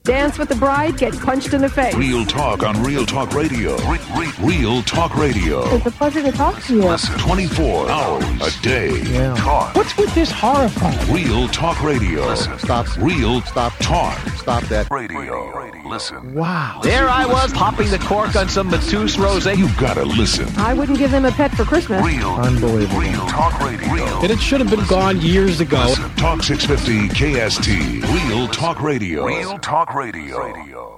Dance with the bride, get punched in the face. Real talk on Real Talk Radio. Real Talk Radio. It's a pleasure to talk to you. Listen 24 hours a day. Yeah. Talk. What's with this horrifying? Real Talk Radio. Listen. Stop. Real Stop. Talk. Stop that. Radio. Listen. Wow. There I was, popping the cork on some Matus Rosé. You gotta listen. I wouldn't give them a pet for Christmas. Unbelievable. Real Talk Radio. And it should have been gone years ago. Listen. Talk 650 KST. Real Talk Radio. Real Talk Radio.